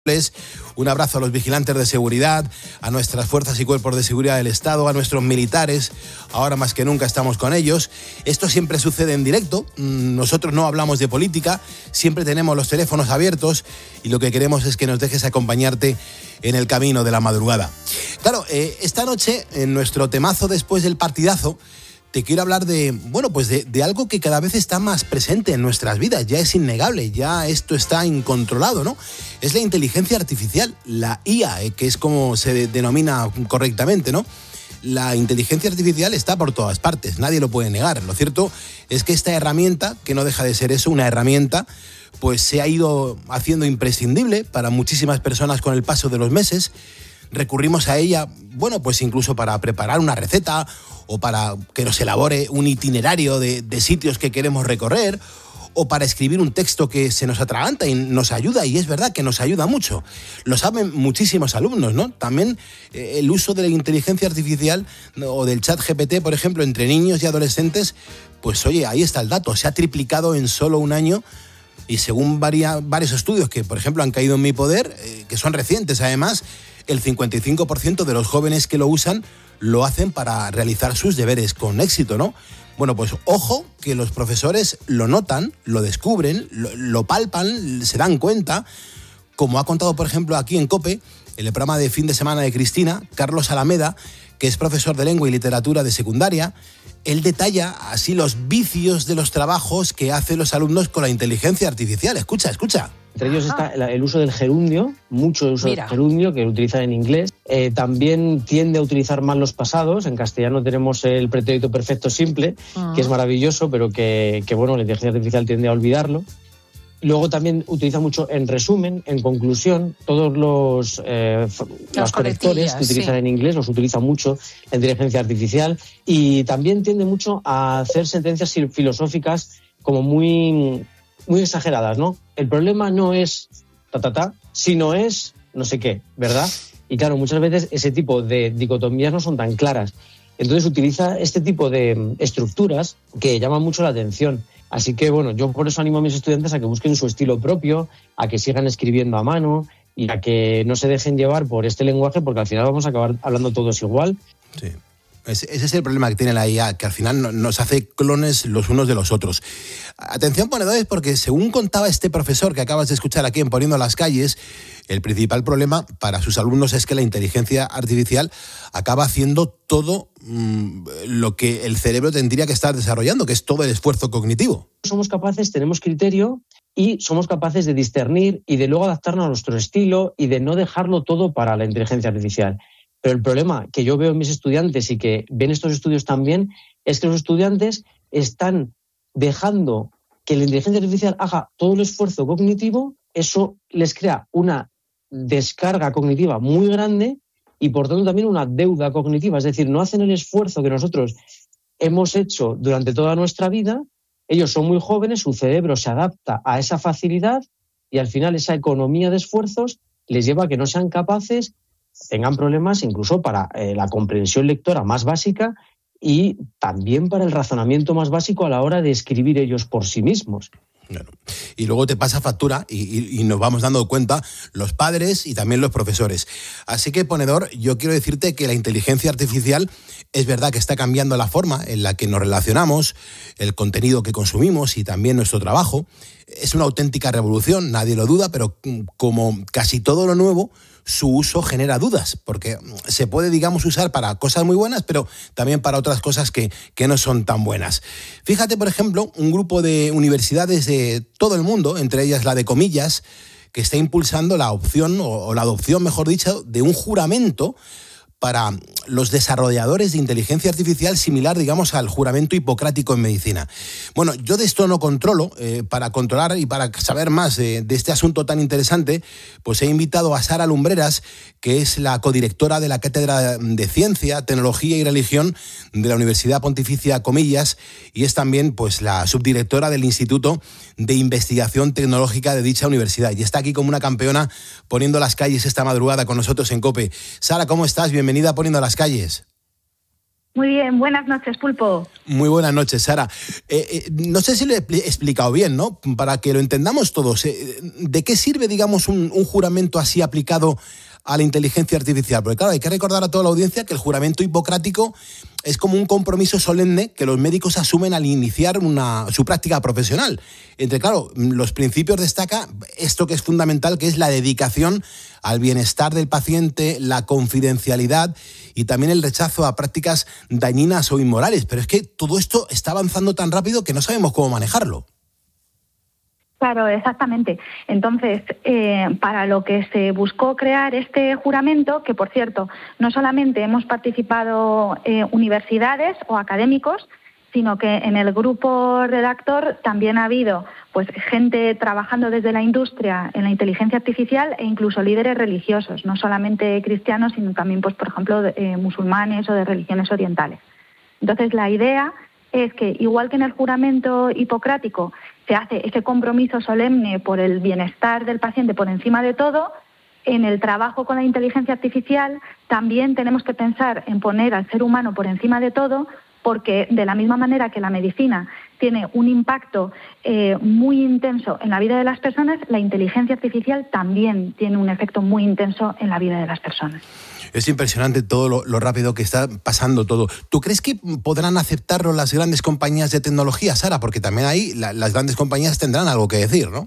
Un abrazo a los vigilantes de seguridad, a nuestras fuerzas y cuerpos de seguridad del Estado, a nuestros militares. Ahora más que nunca estamos con ellos. Esto siempre sucede en directo. Nosotros no hablamos de política, siempre tenemos los teléfonos abiertos y lo que queremos es que nos dejes acompañarte en el camino de la madrugada. Claro, esta noche, en nuestro temazo después del partidazo, te quiero hablar de algo que cada vez está más presente en nuestras vidas. Ya es innegable, ya esto está incontrolado, ¿no? Es la inteligencia artificial, la IA, que es como se denomina correctamente, ¿no? La inteligencia artificial está por todas partes, nadie lo puede negar. Lo cierto es que esta herramienta, que no deja de ser eso, una herramienta, pues se ha ido haciendo imprescindible para muchísimas personas con el paso de los meses. Recurrimos a ella, pues incluso para preparar una receta o para que nos elabore un itinerario de sitios que queremos recorrer o para escribir un texto que se nos atraganta y nos ayuda, y es verdad que nos ayuda mucho. Lo saben muchísimos alumnos, ¿no? También el uso de la inteligencia artificial o del chat GPT, por ejemplo, entre niños y adolescentes, pues oye, ahí está el dato, se ha triplicado en solo un año. Y según varios estudios que, por ejemplo, han caído en mi poder, que son recientes además, el 55% de los jóvenes que lo usan lo hacen para realizar sus deberes con éxito, ¿no? Bueno, pues ojo que los profesores lo notan, lo descubren, lo palpan, se dan cuenta, como ha contado, por ejemplo, aquí en COPE, en el programa de fin de semana de Cristina, Carlos Alameda, que es profesor de lengua y literatura de secundaria. Él detalla así los vicios de los trabajos que hacen los alumnos con la inteligencia artificial. Escucha. Entre ellos está el uso del gerundio, mucho uso del gerundio que utilizan en inglés. También tiende a utilizar mal los pasados. En castellano tenemos el pretérito perfecto simple, que es maravilloso, pero que la inteligencia artificial tiende a olvidarlo. Luego también utiliza mucho en resumen, en conclusión, todos los conectores que utilizan en inglés los utiliza mucho la inteligencia artificial, y también tiende mucho a hacer sentencias filosóficas como muy exageradas, ¿no? El problema no es sino es no sé qué, ¿verdad? Y claro, muchas veces ese tipo de dicotomías no son tan claras. Entonces utiliza este tipo de estructuras que llaman mucho la atención. Así que, yo por eso animo a mis estudiantes a que busquen su estilo propio, a que sigan escribiendo a mano y a que no se dejen llevar por este lenguaje, porque al final vamos a acabar hablando todos igual. Sí. Ese es el problema que tiene la IA, que al final nos hace clones los unos de los otros. Atención, ponedores, porque según contaba este profesor que acabas de escuchar aquí en Poniendo las Calles, el principal problema para sus alumnos es que la inteligencia artificial acaba haciendo todo lo que el cerebro tendría que estar desarrollando, que es todo el esfuerzo cognitivo. Somos capaces, tenemos criterio y somos capaces de discernir y de luego adaptarnos a nuestro estilo y de no dejarlo todo para la inteligencia artificial. Pero el problema que yo veo en mis estudiantes y que ven estos estudios también es que los estudiantes están dejando que la inteligencia artificial haga todo el esfuerzo cognitivo. Eso les crea una descarga cognitiva muy grande y por tanto también una deuda cognitiva. Es decir, no hacen el esfuerzo que nosotros hemos hecho durante toda nuestra vida. Ellos son muy jóvenes, su cerebro se adapta a esa facilidad y al final esa economía de esfuerzos les lleva a que no sean capaces, tengan problemas incluso para la comprensión lectora más básica y también para el razonamiento más básico a la hora de escribir ellos por sí mismos. Claro. Y luego te pasa factura y nos vamos dando cuenta los padres y también los profesores. Así que, ponedor, yo quiero decirte que la inteligencia artificial es verdad que está cambiando la forma en la que nos relacionamos, el contenido que consumimos y también nuestro trabajo. Es una auténtica revolución, nadie lo duda, pero como casi todo lo nuevo, su uso genera dudas, porque se puede, usar para cosas muy buenas, pero también para otras cosas que no son tan buenas. Fíjate, por ejemplo, un grupo de universidades de todo el mundo, entre ellas la de Comillas, que está impulsando la opción, o la adopción, mejor dicho, de un juramento para los desarrolladores de inteligencia artificial similar, al juramento hipocrático en medicina. Bueno, yo de esto no controlo. Para controlar y para saber más de este asunto tan interesante, pues he invitado a Sara Lumbreras, que es la codirectora de la Cátedra de Ciencia, Tecnología y Religión de la Universidad Pontificia Comillas, y es también pues la subdirectora del Instituto de Investigación Tecnológica de dicha universidad. Y está aquí como una campeona poniendo las calles esta madrugada con nosotros en COPE. Sara, ¿cómo estás? Bienvenida a Poniendo las Calles. Muy bien, buenas noches, Pulpo. Muy buenas noches, Sara. No sé si lo he explicado bien, ¿no? Para que lo entendamos todos. ¿De qué sirve, digamos, un juramento así aplicado a la inteligencia artificial? Porque claro, hay que recordar a toda la audiencia que el juramento hipocrático es como un compromiso solemne que los médicos asumen al iniciar su práctica profesional. Entre, claro, los principios destaca esto que es fundamental, que es la dedicación al bienestar del paciente, la confidencialidad y también el rechazo a prácticas dañinas o inmorales. Pero es que todo esto está avanzando tan rápido que no sabemos cómo manejarlo. Claro, exactamente. Entonces, para lo que se buscó crear este juramento, que por cierto, no solamente hemos participado universidades o académicos, sino que en el grupo redactor también ha habido pues gente trabajando desde la industria en la inteligencia artificial e incluso líderes religiosos, no solamente cristianos, sino también, pues por ejemplo, musulmanes o de religiones orientales. Entonces, la idea es que, igual que en el juramento hipocrático se hace ese compromiso solemne por el bienestar del paciente por encima de todo, en el trabajo con la inteligencia artificial también tenemos que pensar en poner al ser humano por encima de todo, porque de la misma manera que la medicina tiene un impacto muy intenso en la vida de las personas, la inteligencia artificial también tiene un efecto muy intenso en la vida de las personas. Es impresionante todo lo rápido que está pasando todo. ¿Tú crees que podrán aceptarlo las grandes compañías de tecnología, Sara? Porque también ahí las grandes compañías tendrán algo que decir, ¿no?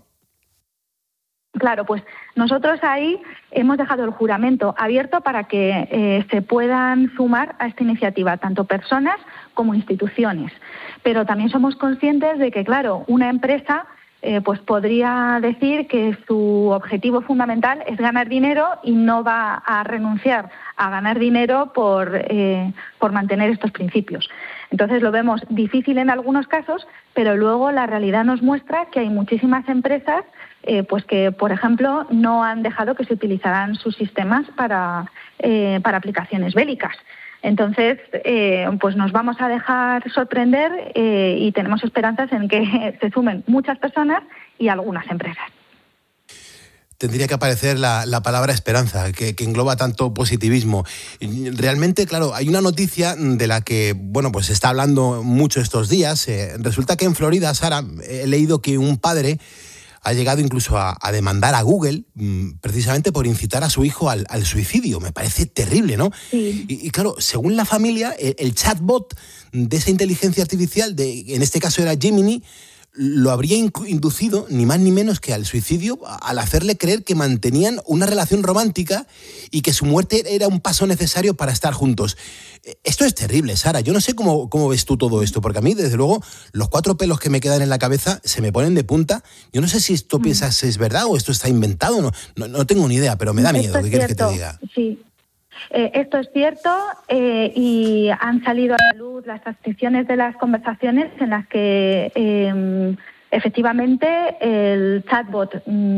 Claro, pues nosotros ahí hemos dejado el juramento abierto para que se puedan sumar a esta iniciativa, tanto personas como instituciones. Pero también somos conscientes de que, claro, una empresa pues podría decir que su objetivo fundamental es ganar dinero y no va a renunciar a ganar dinero por mantener estos principios. Entonces lo vemos difícil en algunos casos, pero luego la realidad nos muestra que hay muchísimas empresas pues que, por ejemplo, no han dejado que se utilizaran sus sistemas para aplicaciones bélicas. Entonces, pues nos vamos a dejar sorprender y tenemos esperanzas en que se sumen muchas personas y algunas empresas. Tendría que aparecer la palabra esperanza, que engloba tanto positivismo. Realmente, claro, hay una noticia de la que, bueno, pues se está hablando mucho estos días. Resulta que en Florida, Sara, he leído que un padre ha llegado incluso a demandar a Google precisamente por incitar a su hijo al suicidio. Me parece terrible, ¿no? Sí. Y claro, según la familia, el chatbot de esa inteligencia artificial, en este caso era Gemini, lo habría inducido ni más ni menos que al suicidio al hacerle creer que mantenían una relación romántica y que su muerte era un paso necesario para estar juntos. Esto es terrible, Sara. Yo no sé cómo ves tú todo esto, porque a mí, desde luego, los 4 pelos que me quedan en la cabeza se me ponen de punta. Yo no sé si esto piensas es verdad o esto está inventado. No tengo ni idea, pero me da miedo. ¿Qué quieres que te diga? Sí. Esto es cierto y han salido a la luz las transcripciones de las conversaciones en las que efectivamente el chatbot,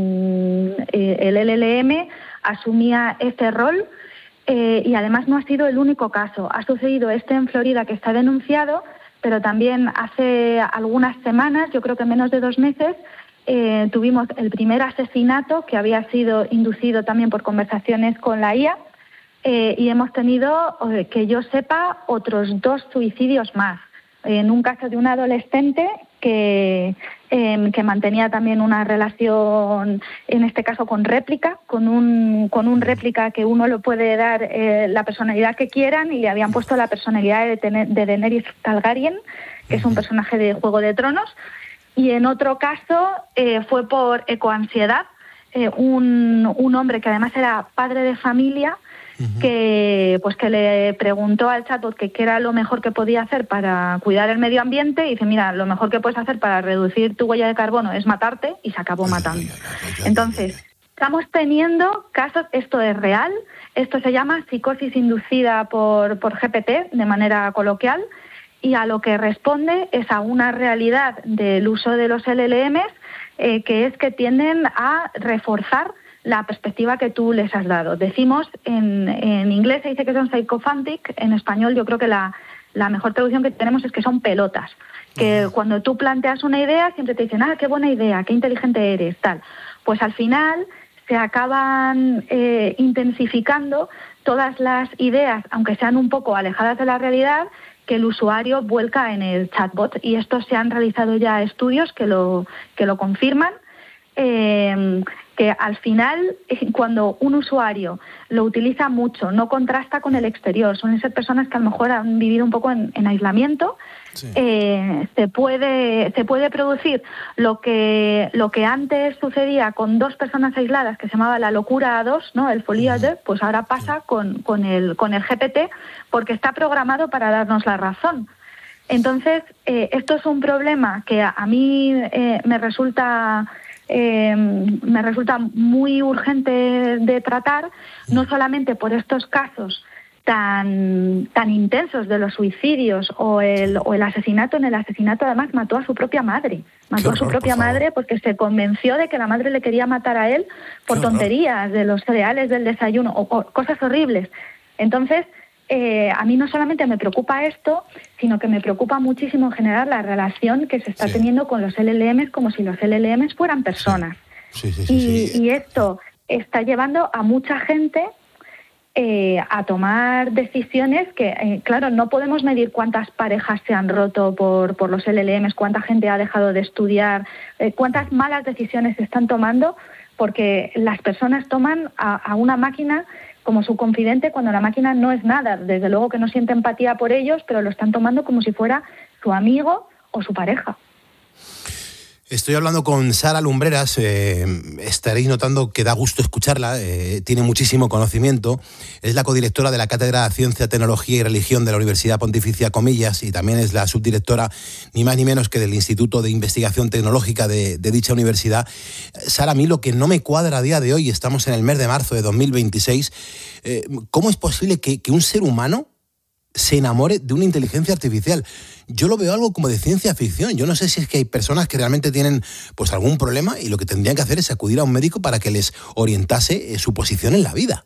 el LLM, asumía este rol y además no ha sido el único caso. Ha sucedido en Florida que está denunciado, pero también hace algunas semanas, yo creo que menos de 2 meses, tuvimos el primer asesinato que había sido inducido también por conversaciones con la IA. Y hemos tenido, que yo sepa, otros 2 suicidios más. En un caso de un adolescente que mantenía también una relación, en este caso con réplica, con un réplica que uno le puede dar la personalidad que quieran, y le habían puesto la personalidad de Daenerys Targaryen, que es un personaje de Juego de Tronos. Y en otro caso fue por ecoansiedad, un hombre que además era padre de familia, que le preguntó al chatbot qué era lo mejor que podía hacer para cuidar el medio ambiente, y dice, mira, lo mejor que puedes hacer para reducir tu huella de carbono es matarte, y se acabó matando. Entonces, estamos teniendo casos, esto es real, esto se llama psicosis inducida por GPT, de manera coloquial, y a lo que responde es a una realidad del uso de los LLMs, que es que tienden a reforzar la perspectiva que tú les has dado. Decimos, en inglés se dice que son sycophantic, en español yo creo que la mejor traducción que tenemos es que son pelotas, que cuando tú planteas una idea siempre te dicen, qué buena idea, qué inteligente eres, tal. Pues al final se acaban intensificando todas las ideas, aunque sean un poco alejadas de la realidad, que el usuario vuelca en el chatbot. Y esto se han realizado ya estudios que lo confirman, que al final, cuando un usuario lo utiliza mucho, no contrasta con el exterior, suelen ser personas que a lo mejor han vivido un poco en aislamiento, sí. Se puede producir lo que antes sucedía con dos personas aisladas, que se llamaba la locura a dos, ¿no? El folie à deux, pues ahora pasa con el GPT, porque está programado para darnos la razón. Entonces, esto es un problema que a mí me resulta muy urgente de tratar, no solamente por estos casos tan intensos de los suicidios o el asesinato. En el asesinato, además, mató a su propia madre. Mató a su propia madre porque se convenció de que la madre le quería matar a él por tonterías de los cereales del desayuno o cosas horribles. Entonces, a mí no solamente me preocupa esto, sino que me preocupa muchísimo en general la relación que se está teniendo con los LLMs, como si los LLMs fueran personas. Y esto está llevando a mucha gente a tomar decisiones que, claro, no podemos medir cuántas parejas se han roto por los LLMs, cuánta gente ha dejado de estudiar, cuántas malas decisiones se están tomando, porque las personas toman a una máquina como su confidente cuando la máquina no es nada. Desde luego que no siente empatía por ellos, pero lo están tomando como si fuera su amigo o su pareja. Estoy hablando con Sara Lumbreras, estaréis notando que da gusto escucharla, tiene muchísimo conocimiento, es la codirectora de la Cátedra de Ciencia, Tecnología y Religión de la Universidad Pontificia Comillas y también es la subdirectora, ni más ni menos que del Instituto de Investigación Tecnológica de dicha universidad. Sara, a mí lo que no me cuadra a día de hoy, estamos en el mes de marzo de 2026, ¿cómo es posible que un ser humano se enamore de una inteligencia artificial? Yo lo veo algo como de ciencia ficción. Yo no sé si es que hay personas que realmente tienen pues algún problema y lo que tendrían que hacer es acudir a un médico para que les orientase su posición en la vida.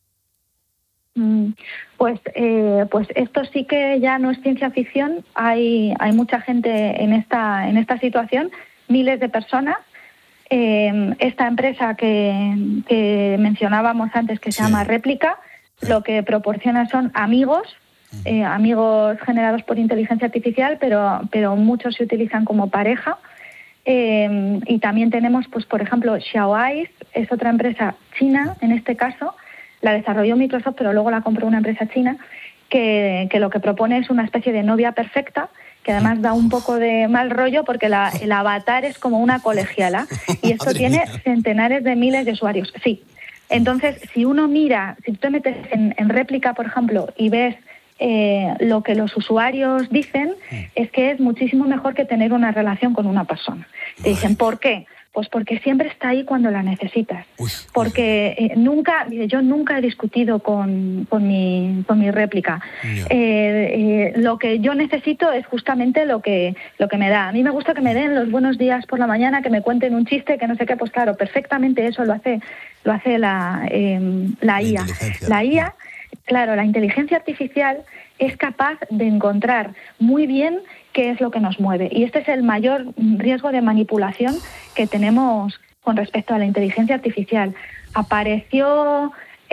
Pues esto sí que ya no es ciencia ficción. Hay mucha gente en esta situación, miles de personas. Esta empresa que mencionábamos antes, que se llama Réplica, lo que proporciona son amigos generados por inteligencia artificial, pero muchos se utilizan como pareja. Y también tenemos, pues por ejemplo, Xiaoice, es otra empresa china, en este caso, la desarrolló Microsoft, pero luego la compró una empresa china, que lo que propone es una especie de novia perfecta, que además da un poco de mal rollo porque el avatar es como una colegiala, y esto tiene centenares de miles de usuarios. Sí. Entonces, si uno mira, si tú te metes en Réplica, por ejemplo, y ves lo que los usuarios dicen, es que es muchísimo mejor que tener una relación con una persona. Te dicen, ¿por qué? Pues porque siempre está ahí cuando la necesitas. Porque yo nunca he discutido con mi Réplica. Lo que yo necesito es justamente lo que me da. A mí me gusta que me den los buenos días por la mañana, que me cuenten un chiste, que no sé qué. Pues claro, perfectamente eso lo hace la IA. La IA, claro, la inteligencia artificial es capaz de encontrar muy bien qué es lo que nos mueve. Y este es el mayor riesgo de manipulación que tenemos con respecto a la inteligencia artificial. Apareció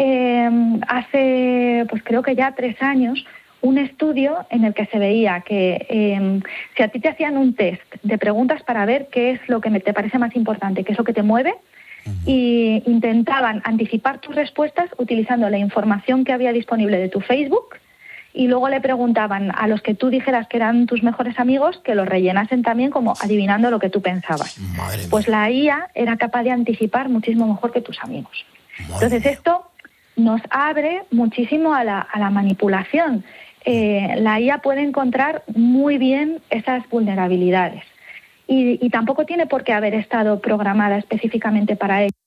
hace, pues creo que ya 3 años, un estudio en el que se veía que si a ti te hacían un test de preguntas para ver qué es lo que te parece más importante, qué es lo que te mueve, y intentaban anticipar tus respuestas utilizando la información que había disponible de tu Facebook, y luego le preguntaban a los que tú dijeras que eran tus mejores amigos que los rellenasen también como adivinando lo que tú pensabas. Pues la IA era capaz de anticipar muchísimo mejor que tus amigos. Entonces esto nos abre muchísimo a la manipulación. La IA puede encontrar muy bien esas vulnerabilidades y tampoco tiene por qué haber estado programada específicamente para ello.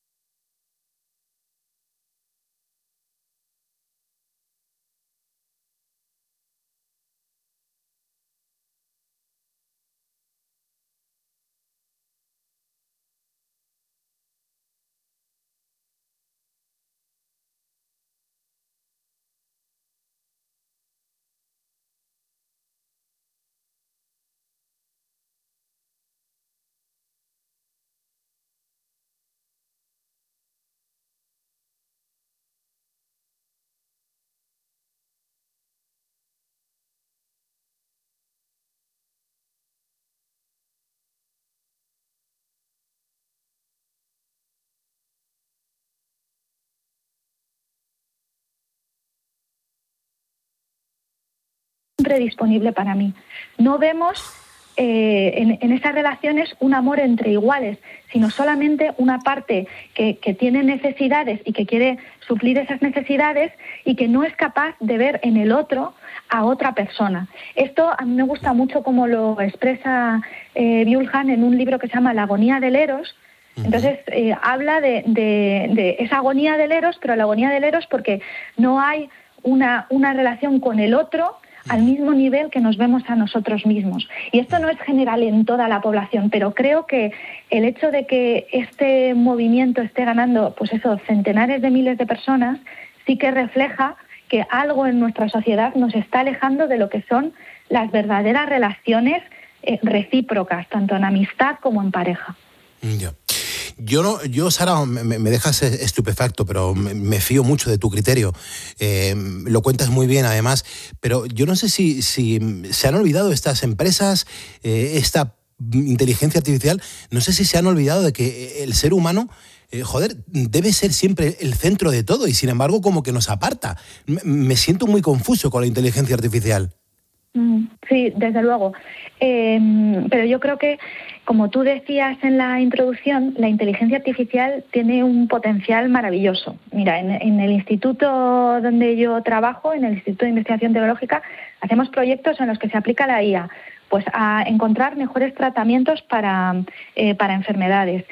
siempre disponible para mí. No vemos en esas relaciones un amor entre iguales, sino solamente una parte que tiene necesidades y que quiere suplir esas necesidades y que no es capaz de ver en el otro a otra persona. Esto a mí me gusta mucho como lo expresa Byul Han en un libro que se llama La agonía del Eros. Entonces habla de esa agonía del Eros, pero la agonía del Eros porque no hay una relación con el otro al mismo nivel que nos vemos a nosotros mismos. Y esto no es general en toda la población, pero creo que el hecho de que este movimiento esté ganando, pues eso, centenares de miles de personas, sí que refleja que algo en nuestra sociedad nos está alejando de lo que son las verdaderas relaciones recíprocas, tanto en amistad como en pareja. Yeah. Yo, Sara, me dejas estupefacto, pero me fío mucho de tu criterio. Lo cuentas muy bien, además, pero yo no sé si se han olvidado estas empresas, esta inteligencia artificial, no sé si se han olvidado de que el ser humano, debe ser siempre el centro de todo y, sin embargo, como que nos aparta. Me siento muy confuso con la inteligencia artificial. Sí, desde luego. Pero yo creo que, como tú decías en la introducción, la inteligencia artificial tiene un potencial maravilloso. Mira, en el instituto donde yo trabajo, en el Instituto de Investigación Tecnológica, hacemos proyectos en los que se aplica la IA, pues a encontrar mejores tratamientos para enfermedades,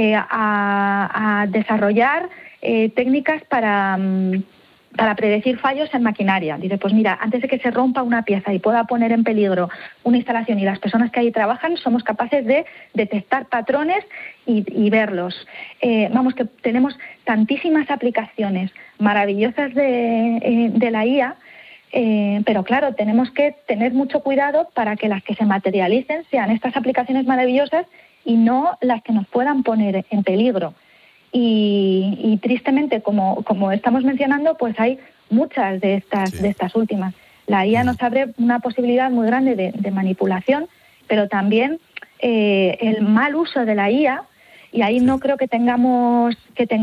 a desarrollar técnicas para predecir fallos en maquinaria. Dice, pues mira, antes de que se rompa una pieza y pueda poner en peligro una instalación y las personas que ahí trabajan, somos capaces de detectar patrones y verlos. Vamos, que tenemos tantísimas aplicaciones maravillosas de la IA, pero claro, tenemos que tener mucho cuidado para que las que se materialicen sean estas aplicaciones maravillosas y no las que nos puedan poner en peligro. Y tristemente, como estamos mencionando, pues hay muchas de estas últimas. La IA nos abre una posibilidad muy grande de manipulación, pero también el mal uso de la IA, y ahí no creo que tengamos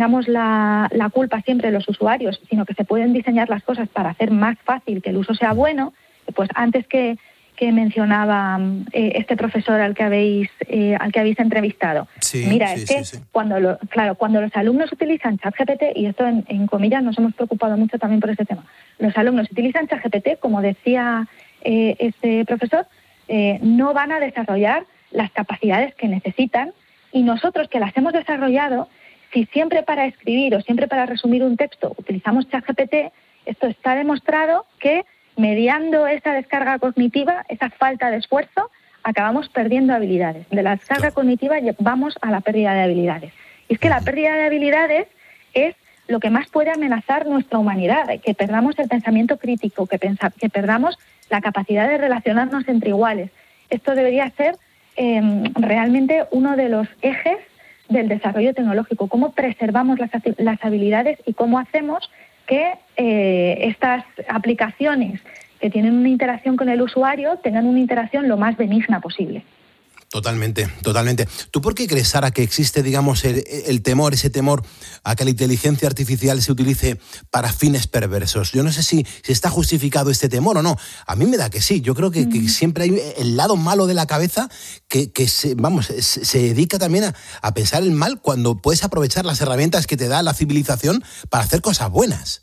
la culpa siempre los usuarios, sino que se pueden diseñar las cosas para hacer más fácil que el uso sea bueno. Pues antes que mencionaba este profesor al que habéis entrevistado. Sí, mira, sí, es que sí. cuando los alumnos utilizan ChatGPT, y esto en comillas nos hemos preocupado mucho también por este tema, los alumnos utilizan ChatGPT, como decía este profesor, no van a desarrollar las capacidades que necesitan, y nosotros que las hemos desarrollado, si siempre para escribir o siempre para resumir un texto utilizamos ChatGPT, esto está demostrado que mediando esa descarga cognitiva, esa falta de esfuerzo, acabamos perdiendo habilidades. De la descarga cognitiva vamos a la pérdida de habilidades. Y es que la pérdida de habilidades es lo que más puede amenazar nuestra humanidad, que perdamos el pensamiento crítico, que perdamos la capacidad de relacionarnos entre iguales. Esto debería ser realmente uno de los ejes del desarrollo tecnológico, cómo preservamos las habilidades y cómo hacemos que estas aplicaciones que tienen una interacción con el usuario tengan una interacción lo más benigna posible. Totalmente, totalmente. ¿Tú por qué crees, Sara, que existe, digamos, el temor, ese temor a que la inteligencia artificial se utilice para fines perversos? Yo no sé si está justificado este temor o no. A mí me da que sí. Yo creo que siempre hay el lado malo de la cabeza que se dedica también a pensar el mal cuando puedes aprovechar las herramientas que te da la civilización para hacer cosas buenas.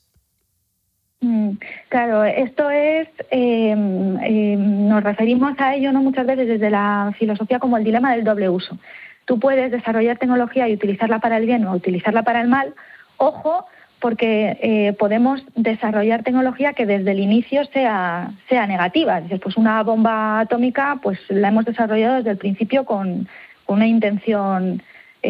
Claro, esto es, nos referimos a ello no muchas veces desde la filosofía como el dilema del doble uso. Tú puedes desarrollar tecnología y utilizarla para el bien o utilizarla para el mal. Ojo, porque podemos desarrollar tecnología que desde el inicio sea negativa. Dices, pues una bomba atómica, pues la hemos desarrollado desde el principio con una intención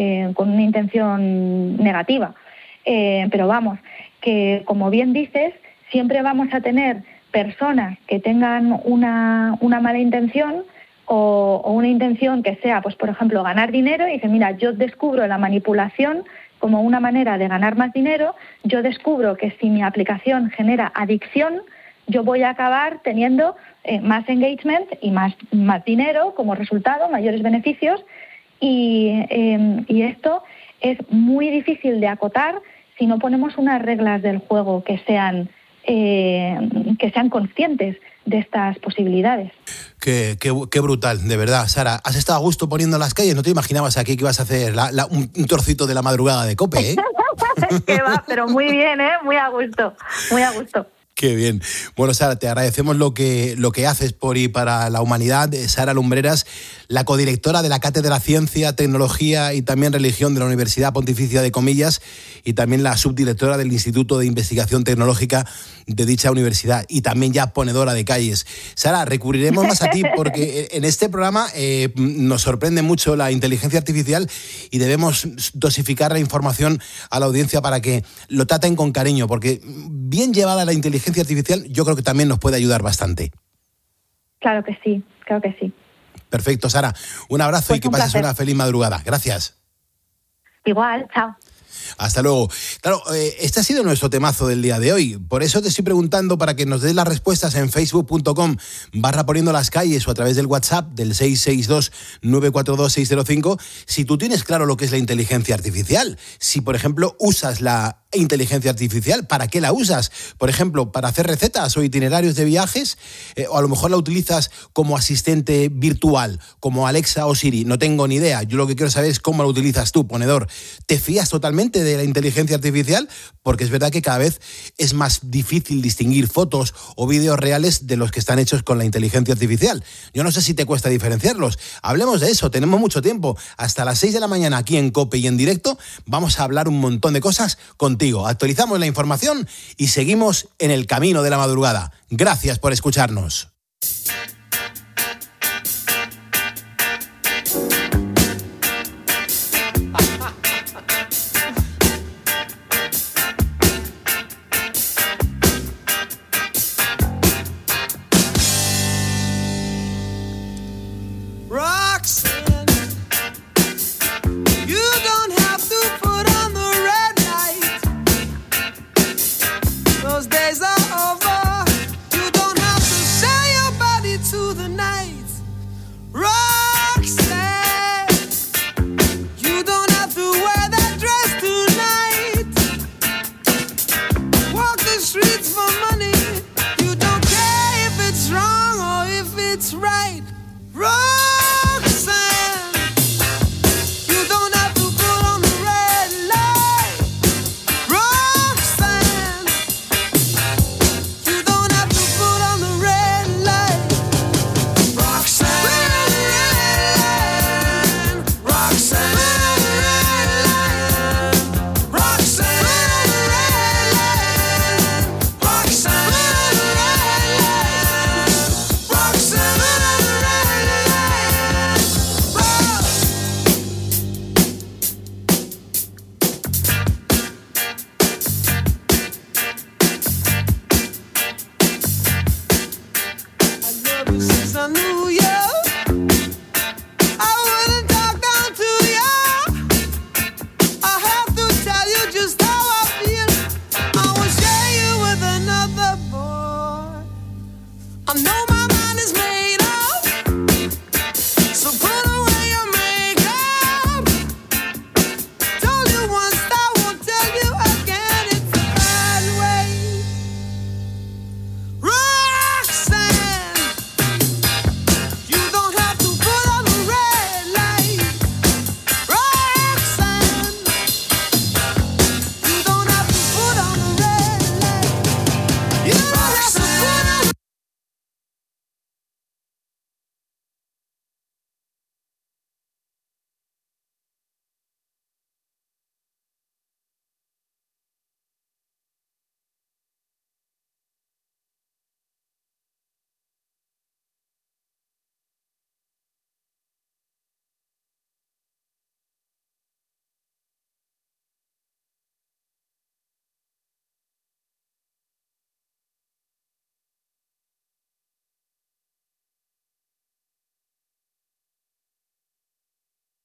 negativa. Pero vamos, que como bien dices, siempre vamos a tener personas que tengan una mala intención o una intención que sea, pues por ejemplo, ganar dinero, y dicen, mira, yo descubro la manipulación como una manera de ganar más dinero, yo descubro que si mi aplicación genera adicción, yo voy a acabar teniendo más engagement y más dinero como resultado, mayores beneficios, y esto es muy difícil de acotar si no ponemos unas reglas del juego que sean que sean conscientes de estas posibilidades. Qué brutal, de verdad. Sara, ¿has estado a gusto poniendo las calles? ¿No te imaginabas aquí que ibas a hacer un trocito de la madrugada de COPE, eh? Que va, pero muy bien, muy a gusto, muy a gusto. Qué bien. Bueno, Sara, te agradecemos lo que haces por y para la humanidad. Sara Lumbreras, la codirectora de la Cátedra Ciencia, Tecnología y también Religión de la Universidad Pontificia de Comillas y también la subdirectora del Instituto de Investigación Tecnológica de dicha universidad y también ya ponedora de calles. Sara, recurriremos más a ti porque en este programa nos sorprende mucho la inteligencia artificial y debemos dosificar la información a la audiencia para que lo traten con cariño, porque bien llevada la inteligencia artificial yo creo que también nos puede ayudar bastante. Claro que sí, claro que sí. Perfecto, Sara. Un abrazo Pues y que pases una feliz madrugada. Gracias. Igual, chao. Hasta luego. Claro, este ha sido nuestro temazo del día de hoy. Por eso te estoy preguntando para que nos des las respuestas en facebook.com/poniendo las calles o a través del WhatsApp del 662-942-605 si tú tienes claro lo que es la inteligencia artificial. Si, por ejemplo, usas la inteligencia artificial, ¿para qué la usas? Por ejemplo, ¿para hacer recetas o itinerarios de viajes? O a lo mejor la utilizas como asistente virtual, como Alexa o Siri. No tengo ni idea. Yo lo que quiero saber es cómo la utilizas tú, ponedor. ¿Te fías totalmente de la inteligencia artificial? Porque es verdad que cada vez es más difícil distinguir fotos o vídeos reales de los que están hechos con la inteligencia artificial. Yo no sé si te cuesta diferenciarlos. Hablemos de eso, tenemos mucho tiempo. Hasta las 6 de la mañana aquí en COPE y en directo vamos a hablar un montón de cosas contigo. Actualizamos la información y seguimos en el camino de la madrugada. Gracias por escucharnos.